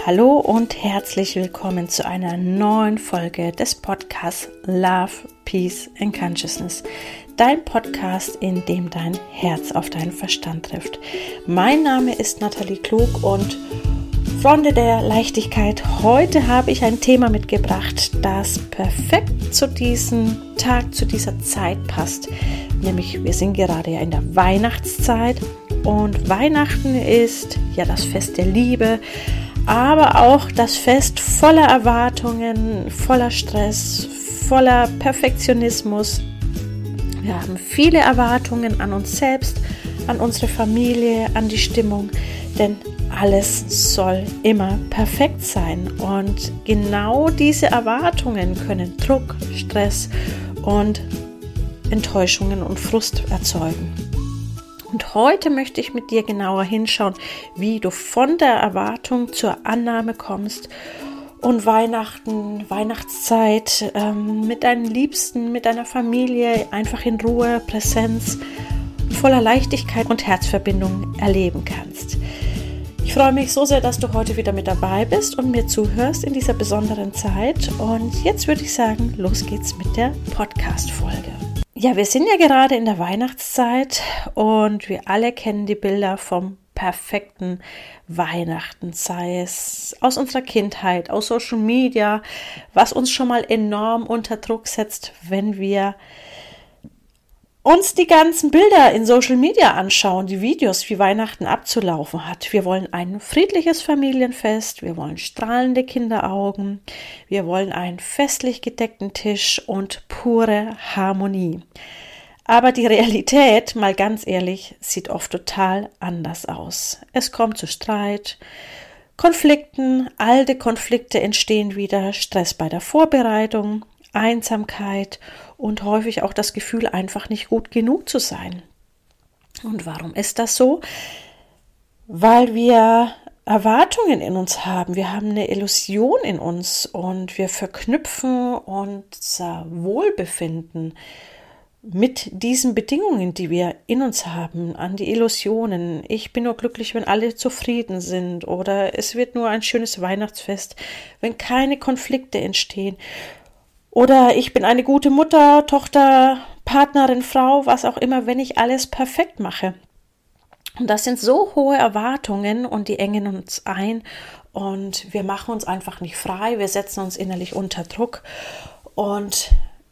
Hallo und herzlich willkommen zu einer neuen Folge des Podcasts Love, Peace and Consciousness. Dein Podcast, in dem dein Herz auf deinen Verstand trifft. Mein Name ist Nathalie Klug und Freunde der Leichtigkeit, heute habe ich ein Thema mitgebracht, das perfekt zu diesem Tag, zu dieser Zeit passt. Nämlich, wir sind gerade ja in der Weihnachtszeit und Weihnachten ist ja das Fest der Liebe, aber auch das Fest voller Erwartungen, voller Stress, voller Perfektionismus. Wir haben viele Erwartungen an uns selbst, an unsere Familie, an die Stimmung, denn alles soll immer perfekt sein. Und genau diese Erwartungen können Druck, Stress und Enttäuschungen und Frust erzeugen. Und heute möchte ich mit dir genauer hinschauen, wie du von der Erwartung zur Annahme kommst und Weihnachtszeit mit deinen Liebsten, mit deiner Familie einfach in Ruhe, Präsenz, voller Leichtigkeit und Herzverbindung erleben kannst. Ich freue mich so sehr, dass du heute wieder mit dabei bist und mir zuhörst in dieser besonderen Zeit. Und jetzt würde ich sagen, los geht's mit der Podcast-Folge. Ja, wir sind ja gerade in der Weihnachtszeit und wir alle kennen die Bilder vom perfekten Weihnachten, sei es aus unserer Kindheit, aus Social Media, was uns schon mal enorm unter Druck setzt, wenn wir uns die ganzen Bilder in Social Media anschauen, die Videos, wie Weihnachten abzulaufen hat. Wir wollen ein friedliches Familienfest, wir wollen strahlende Kinderaugen, wir wollen einen festlich gedeckten Tisch und pure Harmonie. Aber die Realität, mal ganz ehrlich, sieht oft total anders aus. Es kommt zu Streit, Konflikten, alte Konflikte entstehen wieder, Stress bei der Vorbereitung, Einsamkeit und häufig auch das Gefühl, einfach nicht gut genug zu sein. Und warum ist das so? Weil wir Erwartungen in uns haben. Wir haben eine Illusion in uns und wir verknüpfen unser Wohlbefinden mit diesen Bedingungen, die wir in uns haben, an die Illusionen. Ich bin nur glücklich, wenn alle zufrieden sind, oder es wird nur ein schönes Weihnachtsfest, wenn keine Konflikte entstehen. Oder ich bin eine gute Mutter, Tochter, Partnerin, Frau, was auch immer, wenn ich alles perfekt mache. Und das sind so hohe Erwartungen und die engen uns ein und wir machen uns einfach nicht frei, wir setzen uns innerlich unter Druck. Und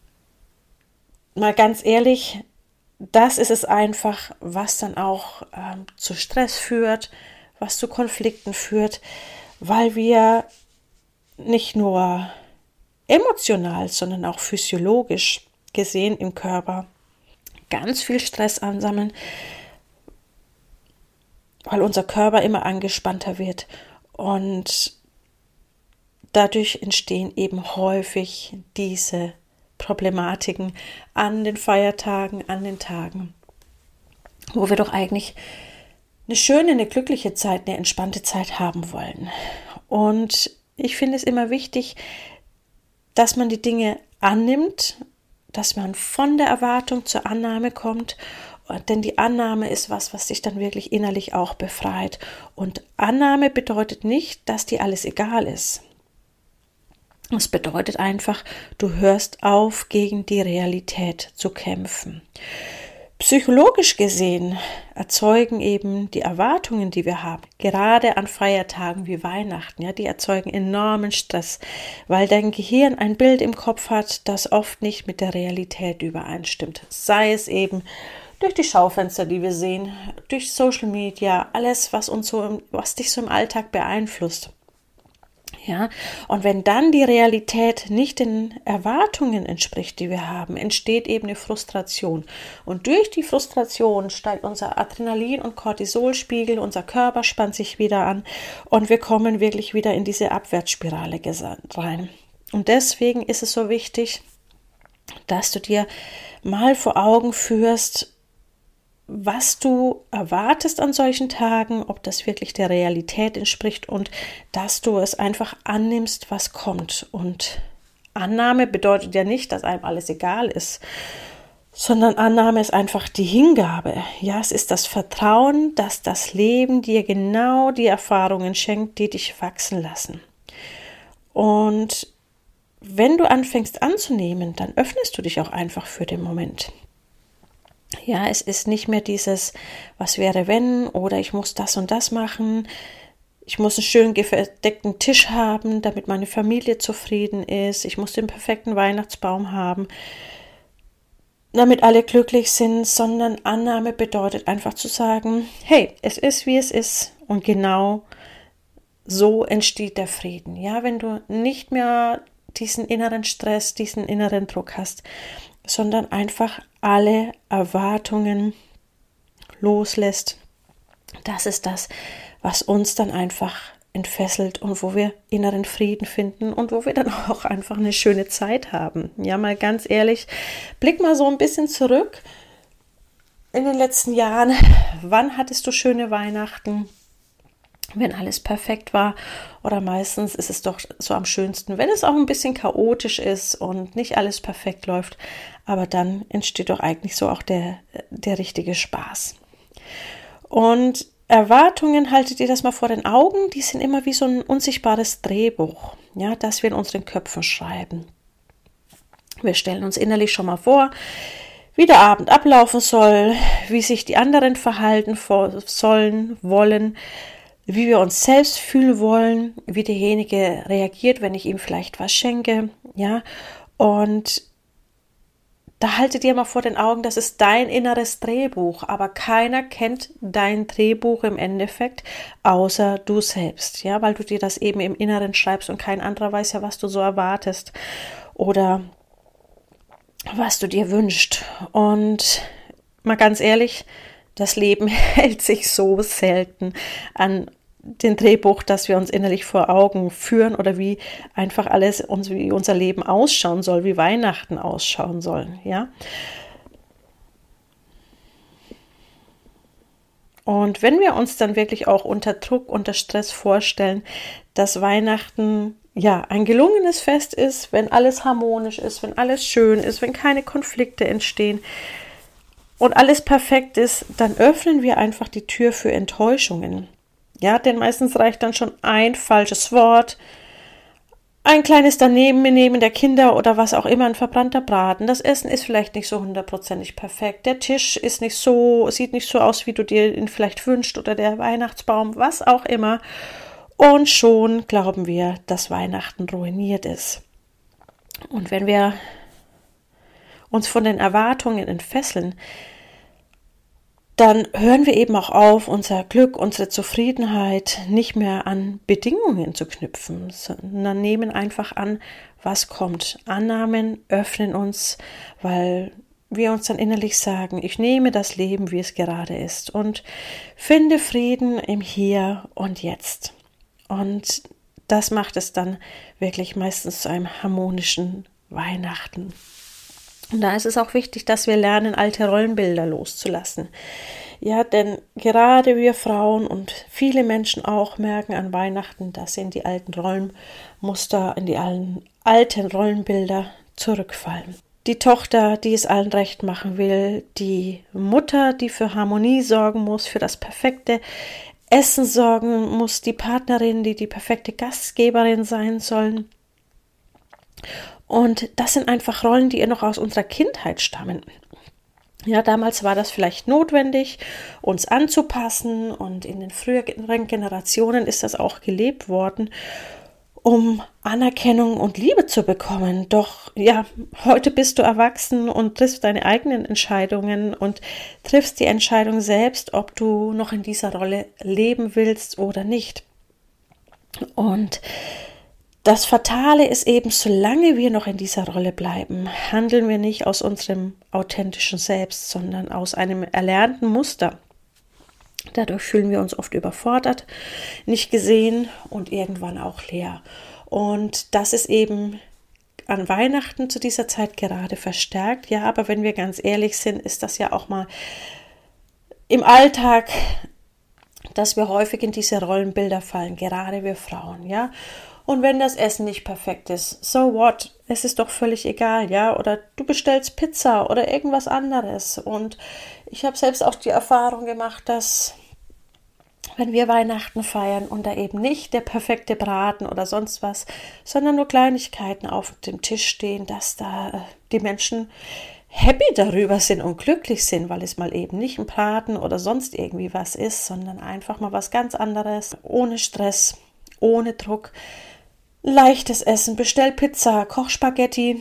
mal ganz ehrlich, das ist es einfach, was dann auch zu Stress führt, was zu Konflikten führt, weil wir nicht nur emotional, sondern auch physiologisch gesehen im Körper ganz viel Stress ansammeln, weil unser Körper immer angespannter wird und dadurch entstehen eben häufig diese Problematiken an den Feiertagen, an den Tagen, wo wir doch eigentlich eine schöne, eine glückliche Zeit, eine entspannte Zeit haben wollen. Und ich finde es immer wichtig, dass man die Dinge annimmt, dass man von der Erwartung zur Annahme kommt, denn die Annahme ist was dich dann wirklich innerlich auch befreit. Und Annahme bedeutet nicht, dass dir alles egal ist. Es bedeutet einfach, du hörst auf, gegen die Realität zu kämpfen. Psychologisch gesehen erzeugen eben die Erwartungen, die wir haben, gerade an Feiertagen wie Weihnachten, ja, die erzeugen enormen Stress, weil dein Gehirn ein Bild im Kopf hat, das oft nicht mit der Realität übereinstimmt. Sei es eben durch die Schaufenster, die wir sehen, durch Social Media, alles, was dich so im Alltag beeinflusst. Ja, und wenn dann die Realität nicht den Erwartungen entspricht, die wir haben, entsteht eben eine Frustration. Und durch die Frustration steigt unser Adrenalin- und Cortisolspiegel, unser Körper spannt sich wieder an und wir kommen wirklich wieder in diese Abwärtsspirale rein. Und deswegen ist es so wichtig, dass du dir mal vor Augen führst, was du erwartest an solchen Tagen, ob das wirklich der Realität entspricht und dass du es einfach annimmst, was kommt. Und Annahme bedeutet ja nicht, dass einem alles egal ist, sondern Annahme ist einfach die Hingabe. Ja, es ist das Vertrauen, dass das Leben dir genau die Erfahrungen schenkt, die dich wachsen lassen. Und wenn du anfängst anzunehmen, dann öffnest du dich auch einfach für den Moment. Ja, es ist nicht mehr dieses, was wäre wenn, oder ich muss das und das machen, ich muss einen schön gedeckten Tisch haben, damit meine Familie zufrieden ist, ich muss den perfekten Weihnachtsbaum haben, damit alle glücklich sind, sondern Annahme bedeutet einfach zu sagen, hey, es ist, wie es ist, und genau so entsteht der Frieden. Ja, wenn du nicht mehr diesen inneren Stress, diesen inneren Druck hast, sondern einfach alle Erwartungen loslässt. Das ist das, was uns dann einfach entfesselt und wo wir inneren Frieden finden und wo wir dann auch einfach eine schöne Zeit haben. Ja, mal ganz ehrlich, blick mal so ein bisschen zurück in den letzten Jahren. Wann hattest du schöne Weihnachten? Wenn alles perfekt war, oder meistens ist es doch so am schönsten, wenn es auch ein bisschen chaotisch ist und nicht alles perfekt läuft, aber dann entsteht doch eigentlich so auch der richtige Spaß. Und Erwartungen, haltet ihr das mal vor den Augen, die sind immer wie so ein unsichtbares Drehbuch, ja, das wir in unseren Köpfen schreiben. Wir stellen uns innerlich schon mal vor, wie der Abend ablaufen soll, wie sich die anderen verhalten sollen, wollen, wie wir uns selbst fühlen wollen, wie derjenige reagiert, wenn ich ihm vielleicht was schenke, ja, und da haltet ihr mal vor den Augen, das ist dein inneres Drehbuch, aber keiner kennt dein Drehbuch im Endeffekt, außer du selbst, ja, weil du dir das eben im Inneren schreibst und kein anderer weiß ja, was du so erwartest oder was du dir wünschst. Und mal ganz ehrlich, das Leben hält sich so selten an den Drehbuch, das wir uns innerlich vor Augen führen oder wie einfach alles, wie unser Leben ausschauen soll, wie Weihnachten ausschauen sollen, ja. Und wenn wir uns dann wirklich auch unter Druck, unter Stress vorstellen, dass Weihnachten ja ein gelungenes Fest ist, wenn alles harmonisch ist, wenn alles schön ist, wenn keine Konflikte entstehen und alles perfekt ist, dann öffnen wir einfach die Tür für Enttäuschungen. Ja, denn meistens reicht dann schon ein falsches Wort, ein kleines Danebenbenehmen der Kinder oder was auch immer, ein verbrannter Braten. Das Essen ist vielleicht nicht so 100% perfekt. Der Tisch ist nicht so, sieht nicht so aus, wie du dir ihn vielleicht wünschst oder der Weihnachtsbaum, was auch immer. Und schon glauben wir, dass Weihnachten ruiniert ist. Und wenn wir uns von den Erwartungen entfesseln, dann hören wir eben auch auf, unser Glück, unsere Zufriedenheit nicht mehr an Bedingungen zu knüpfen, sondern nehmen einfach an, was kommt. Annahmen öffnen uns, weil wir uns dann innerlich sagen, ich nehme das Leben, wie es gerade ist und finde Frieden im Hier und Jetzt. Und das macht es dann wirklich meistens zu einem harmonischen Weihnachten. Und da ist es auch wichtig, dass wir lernen, alte Rollenbilder loszulassen. Ja, denn gerade wir Frauen und viele Menschen auch merken an Weihnachten, dass sie in die alten Rollenmuster, in die alten Rollenbilder zurückfallen. Die Tochter, die es allen recht machen will, die Mutter, die für Harmonie sorgen muss, für das perfekte Essen sorgen muss, die Partnerin, die die perfekte Gastgeberin sein sollen. Und das sind einfach Rollen, die noch aus unserer Kindheit stammen. Ja, damals war das vielleicht notwendig, uns anzupassen und in den früheren Generationen ist das auch gelebt worden, um Anerkennung und Liebe zu bekommen. Doch ja, heute bist du erwachsen und triffst deine eigenen Entscheidungen und triffst die Entscheidung selbst, ob du noch in dieser Rolle leben willst oder nicht. Und das Fatale ist eben, solange wir noch in dieser Rolle bleiben, handeln wir nicht aus unserem authentischen Selbst, sondern aus einem erlernten Muster. Dadurch fühlen wir uns oft überfordert, nicht gesehen und irgendwann auch leer. Und das ist eben an Weihnachten zu dieser Zeit gerade verstärkt. Ja, aber wenn wir ganz ehrlich sind, ist das ja auch mal im Alltag dass wir häufig in diese Rollenbilder fallen, gerade wir Frauen, ja. Und wenn das Essen nicht perfekt ist, so what? Es ist doch völlig egal, ja. Oder du bestellst Pizza oder irgendwas anderes. Und ich habe selbst auch die Erfahrung gemacht, dass wenn wir Weihnachten feiern und da eben nicht der perfekte Braten oder sonst was, sondern nur Kleinigkeiten auf dem Tisch stehen, dass da die Menschen happy darüber sind und glücklich sind, weil es mal eben nicht ein Braten oder sonst irgendwie was ist, sondern einfach mal was ganz anderes, ohne Stress, ohne Druck. Leichtes Essen, bestell Pizza, koch Spaghetti,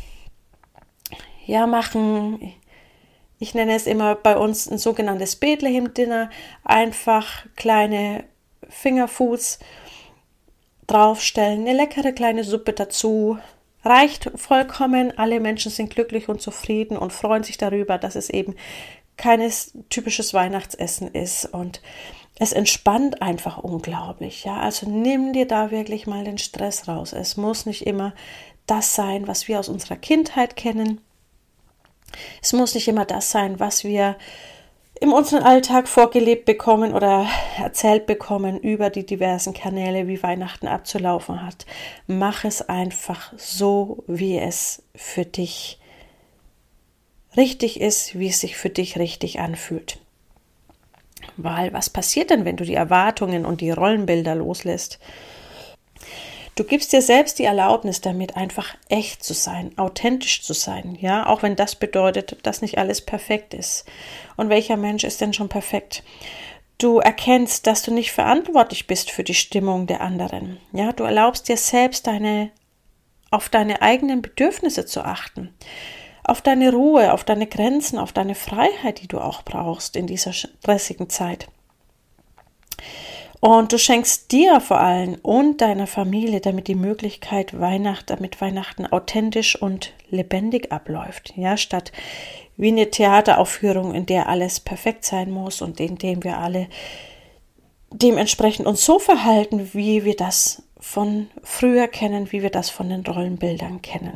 ja, machen, ich nenne es immer bei uns ein sogenanntes Bethlehem-Dinner, einfach kleine Fingerfoods draufstellen, eine leckere kleine Suppe dazu, reicht vollkommen, alle Menschen sind glücklich und zufrieden und freuen sich darüber, dass es eben kein typisches Weihnachtsessen ist und es entspannt einfach unglaublich, ja, also nimm dir da wirklich mal den Stress raus. Es muss nicht immer das sein, was wir aus unserer Kindheit kennen. Es muss nicht immer das sein, was wir in unserem Alltag vorgelebt bekommen oder erzählt bekommen über die diversen Kanäle, wie Weihnachten abzulaufen hat. Mach es einfach so, wie es für dich richtig ist, wie es sich für dich richtig anfühlt. Weil was passiert denn, wenn du die Erwartungen und die Rollenbilder loslässt? Du gibst dir selbst die Erlaubnis damit, einfach echt zu sein, authentisch zu sein, ja, auch wenn das bedeutet, dass nicht alles perfekt ist. Und welcher Mensch ist denn schon perfekt? Du erkennst, dass du nicht verantwortlich bist für die Stimmung der anderen, ja, du erlaubst dir selbst auf deine eigenen Bedürfnisse zu achten, auf deine Ruhe, auf deine Grenzen, auf deine Freiheit, die du auch brauchst in dieser stressigen Zeit. Und du schenkst dir vor allem und deiner Familie damit die Möglichkeit, damit Weihnachten authentisch und lebendig abläuft. Ja, statt wie eine Theateraufführung, in der alles perfekt sein muss und in dem wir alle dementsprechend uns so verhalten, wie wir das von früher kennen, wie wir das von den Rollenbildern kennen.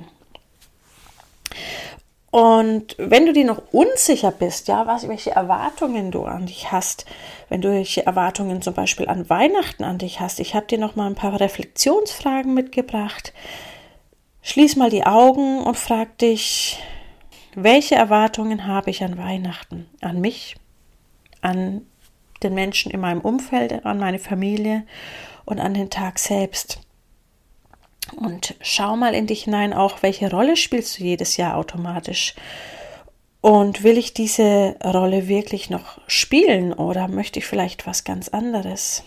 Und wenn du dir noch unsicher bist, ja, welche Erwartungen du an dich hast, wenn du welche Erwartungen zum Beispiel an Weihnachten an dich hast, ich habe dir noch mal ein paar Reflexionsfragen mitgebracht. Schließ mal die Augen und frag dich, welche Erwartungen habe ich an Weihnachten? An mich, an den Menschen in meinem Umfeld, an meine Familie und an den Tag selbst. Und schau mal in dich hinein auch, welche Rolle spielst du jedes Jahr automatisch? Und will ich diese Rolle wirklich noch spielen oder möchte ich vielleicht was ganz anderes?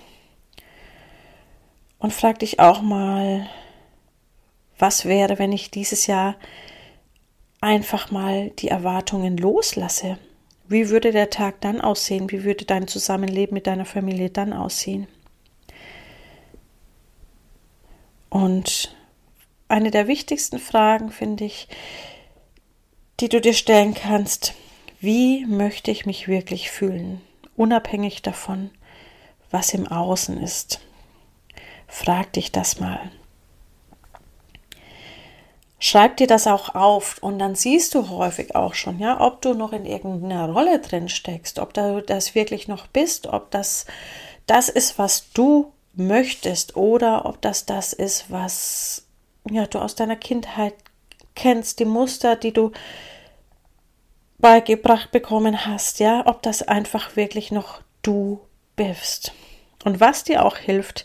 Und frag dich auch mal, was wäre, wenn ich dieses Jahr einfach mal die Erwartungen loslasse? Wie würde der Tag dann aussehen? Wie würde dein Zusammenleben mit deiner Familie dann aussehen? Und eine der wichtigsten Fragen, finde ich, die du dir stellen kannst, wie möchte ich mich wirklich fühlen, unabhängig davon, was im Außen ist. Frag dich das mal. Schreib dir das auch auf und dann siehst du häufig auch schon, ja, ob du noch in irgendeiner Rolle drin steckst, ob du das wirklich noch bist, ob das ist, was du möchtest oder ob das ist, was ja, du aus deiner Kindheit kennst, die Muster, die du beigebracht bekommen hast, ja, ob das einfach wirklich noch du bist. Und was dir auch hilft,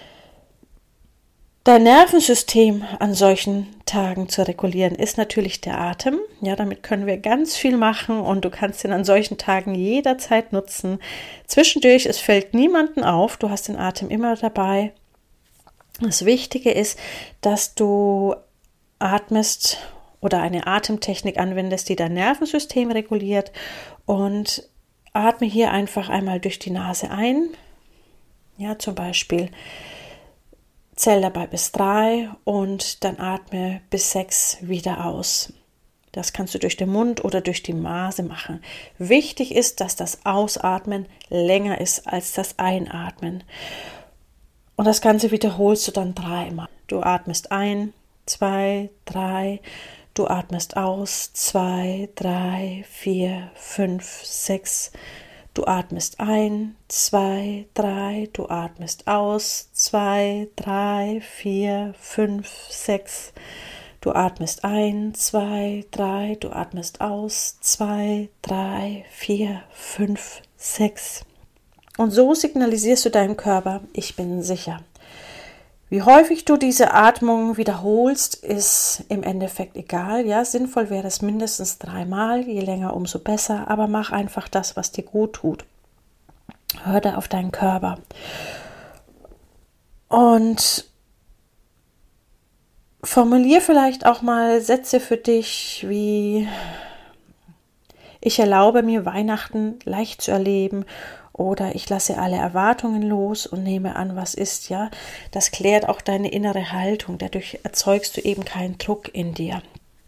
dein Nervensystem an solchen Tagen zu regulieren, ist natürlich der Atem. Ja, damit können wir ganz viel machen und du kannst ihn an solchen Tagen jederzeit nutzen. Zwischendurch, es fällt niemandem auf, du hast den Atem immer dabei. Das Wichtige ist, dass du atmest oder eine Atemtechnik anwendest, die dein Nervensystem reguliert und atme hier einfach einmal durch die Nase ein. Ja, zum Beispiel zähl dabei bis 3 und dann atme bis 6 wieder aus. Das kannst du durch den Mund oder durch die Nase machen. Wichtig ist, dass das Ausatmen länger ist als das Einatmen. Und das Ganze wiederholst du dann 3-mal. Du atmest ein, 2, 3, du atmest aus, 2, 3, 4, 5, 6. Du atmest ein, 2, 3, du atmest aus, 2, 3, 4, 5, 6. Du atmest ein, 2, 3, du atmest aus, 2, 3, 4, 5, 6. Und so signalisierst du deinem Körper, ich bin sicher. Wie häufig du diese Atmung wiederholst, ist im Endeffekt egal. Ja, sinnvoll wäre es mindestens 3-mal, je länger, umso besser. Aber mach einfach das, was dir gut tut. Hör da auf deinen Körper. Und formulier vielleicht auch mal Sätze für dich wie: Ich erlaube mir, Weihnachten leicht zu erleben. Oder ich lasse alle Erwartungen los und nehme an, was ist, ja. Das klärt auch deine innere Haltung. Dadurch erzeugst du eben keinen Druck in dir.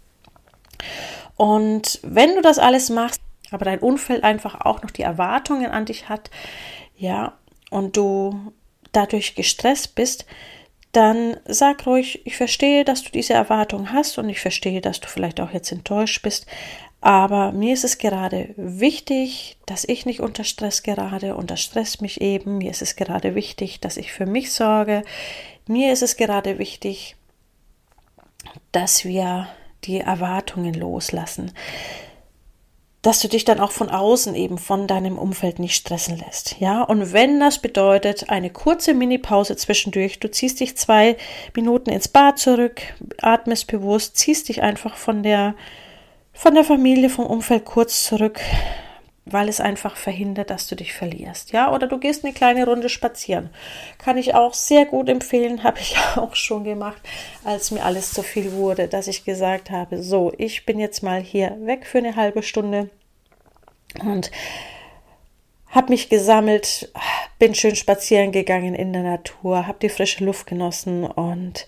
Und wenn du das alles machst, aber dein Umfeld einfach auch noch die Erwartungen an dich hat, ja, und du dadurch gestresst bist, dann sag ruhig, ich verstehe, dass du diese Erwartung hast und ich verstehe, dass du vielleicht auch jetzt enttäuscht bist. Aber mir ist es gerade wichtig, dass ich nicht unter Stress gerate und das stresst mich eben. Mir ist es gerade wichtig, dass ich für mich sorge. Mir ist es gerade wichtig, dass wir die Erwartungen loslassen. Dass du dich dann auch von außen eben von deinem Umfeld nicht stressen lässt. Ja, und wenn das bedeutet, eine kurze Mini-Pause zwischendurch, du ziehst dich 2 Minuten ins Bad zurück, atmest bewusst, ziehst dich einfach von der Familie, vom Umfeld kurz zurück, weil es einfach verhindert, dass du dich verlierst. Ja, oder du gehst eine kleine Runde spazieren. Kann ich auch sehr gut empfehlen, habe ich auch schon gemacht, als mir alles zu viel wurde, dass ich gesagt habe, so, ich bin jetzt mal hier weg für eine halbe Stunde und habe mich gesammelt, bin schön spazieren gegangen in der Natur, habe die frische Luft genossen und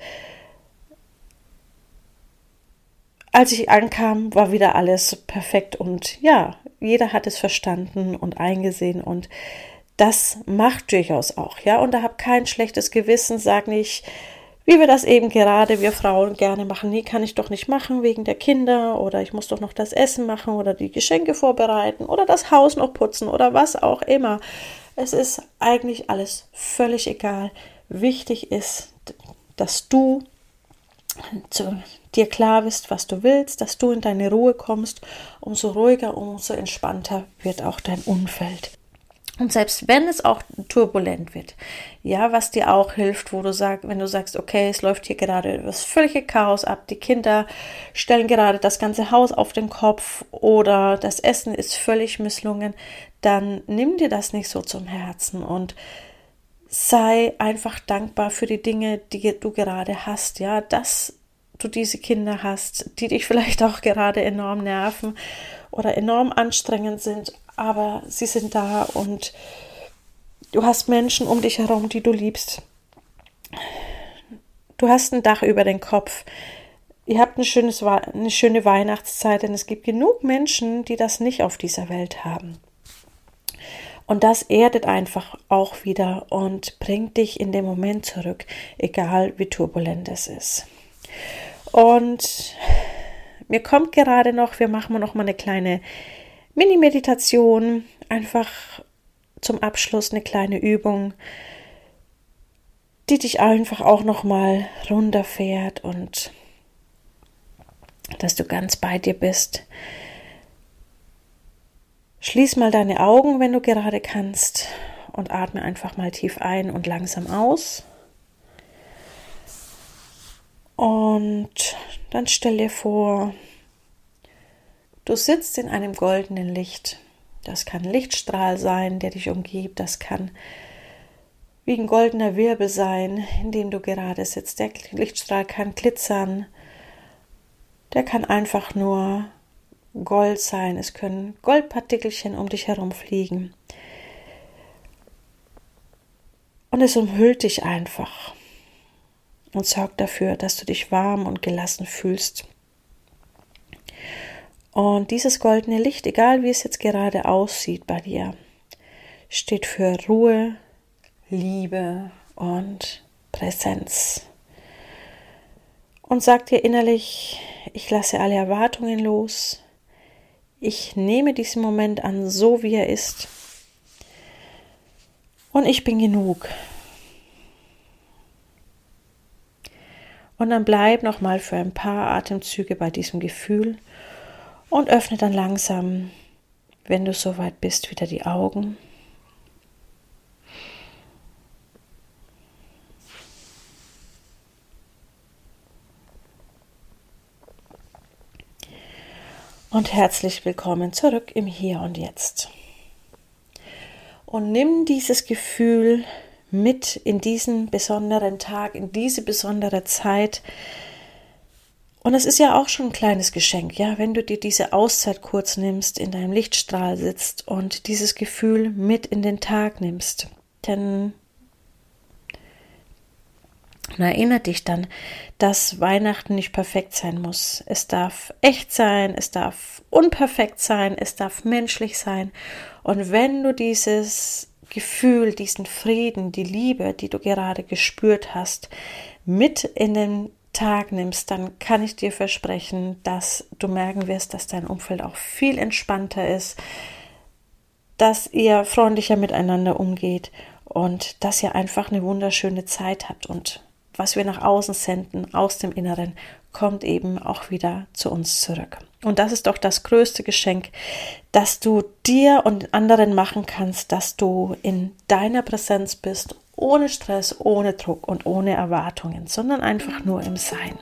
als ich ankam, war wieder alles perfekt und ja, jeder hat es verstanden und eingesehen und das macht durchaus auch, ja, und da hab kein schlechtes Gewissen, sag nicht, wie wir das eben gerade, wir Frauen gerne machen, nee, kann ich doch nicht machen wegen der Kinder oder ich muss doch noch das Essen machen oder die Geschenke vorbereiten oder das Haus noch putzen oder was auch immer. Es ist eigentlich alles völlig egal. Wichtig ist, dass du dir klar bist, was du willst, dass du in deine Ruhe kommst, umso ruhiger, umso entspannter wird auch dein Umfeld. Und selbst wenn es auch turbulent wird, ja, was dir auch hilft, wenn du sagst, okay, es läuft hier gerade das völlige Chaos ab, die Kinder stellen gerade das ganze Haus auf den Kopf oder das Essen ist völlig misslungen, dann nimm dir das nicht so zum Herzen und sei einfach dankbar für die Dinge, die du gerade hast, ja, dass du diese Kinder hast, die dich vielleicht auch gerade enorm nerven oder enorm anstrengend sind, aber sie sind da und du hast Menschen um dich herum, die du liebst. Du hast ein Dach über den Kopf. Ihr habt eine schöne Weihnachtszeit, denn es gibt genug Menschen, die das nicht auf dieser Welt haben. Und das erdet einfach auch wieder und bringt dich in den Moment zurück, egal wie turbulent es ist. Und mir kommt gerade noch, wir machen noch mal eine kleine Mini-Meditation, einfach zum Abschluss eine kleine Übung, die dich einfach auch noch mal runterfährt und dass du ganz bei dir bist. Schließ mal deine Augen, wenn du gerade kannst, und atme einfach mal tief ein und langsam aus. Und dann stell dir vor, du sitzt in einem goldenen Licht. Das kann ein Lichtstrahl sein, der dich umgibt. Das kann wie ein goldener Wirbel sein, in dem du gerade sitzt. Der Lichtstrahl kann glitzern. Der kann einfach nur Gold sein. Es können Goldpartikelchen um dich herum fliegen. Und es umhüllt dich einfach und sorgt dafür, dass du dich warm und gelassen fühlst. Und dieses goldene Licht, egal wie es jetzt gerade aussieht bei dir, steht für Ruhe, Liebe und Präsenz. Und sagt dir innerlich, ich lasse alle Erwartungen los. Ich nehme diesen Moment an, so wie er ist. und ich bin genug. Und dann bleib nochmal für ein paar Atemzüge bei diesem Gefühl und öffne dann langsam, wenn du soweit bist, wieder die Augen. Und herzlich willkommen zurück im Hier und Jetzt. Und nimm dieses Gefühl mit in diesen besonderen Tag, in diese besondere Zeit. Und es ist ja auch schon ein kleines Geschenk, ja, wenn du dir diese Auszeit kurz nimmst, in deinem Lichtstrahl sitzt und dieses Gefühl mit in den Tag nimmst. Denn erinnere dich dann, dass Weihnachten nicht perfekt sein muss. Es darf echt sein, es darf unperfekt sein, es darf menschlich sein. Und wenn du dieses Gefühl, diesen Frieden, die Liebe, die du gerade gespürt hast, mit in den Tag nimmst, dann kann ich dir versprechen, dass du merken wirst, dass dein Umfeld auch viel entspannter ist, dass ihr freundlicher miteinander umgeht und dass ihr einfach eine wunderschöne Zeit habt. Und was wir nach außen senden, aus dem Inneren, kommt eben auch wieder zu uns zurück. Und das ist doch das größte Geschenk, das du dir und anderen machen kannst, dass du in deiner Präsenz bist, ohne Stress, ohne Druck und ohne Erwartungen, sondern einfach nur im Sein.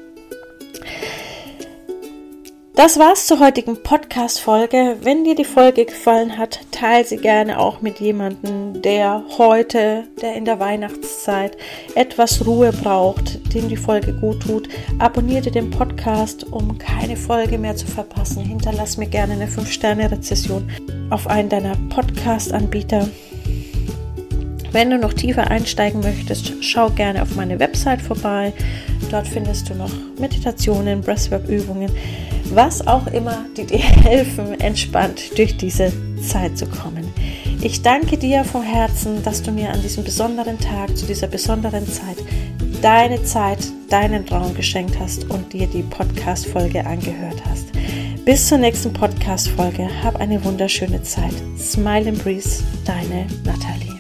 Das war's zur heutigen Podcast-Folge. Wenn dir die Folge gefallen hat, teile sie gerne auch mit jemandem, der in der Weihnachtszeit etwas Ruhe braucht, dem die Folge gut tut. Abonniere den Podcast, um keine Folge mehr zu verpassen. Hinterlass mir gerne eine 5-Sterne-Rezession auf einen deiner Podcast-Anbieter. Wenn du noch tiefer einsteigen möchtest, schau gerne auf meine Website vorbei. Dort findest du noch Meditationen, Breathwork-Übungen, was auch immer, die dir helfen, entspannt durch diese Zeit zu kommen. Ich danke dir vom Herzen, dass du mir an diesem besonderen Tag, zu dieser besonderen Zeit, deinen Raum geschenkt hast und dir die Podcast-Folge angehört hast. Bis zur nächsten Podcast-Folge. Hab eine wunderschöne Zeit. Smile and Breeze, deine Nathalie.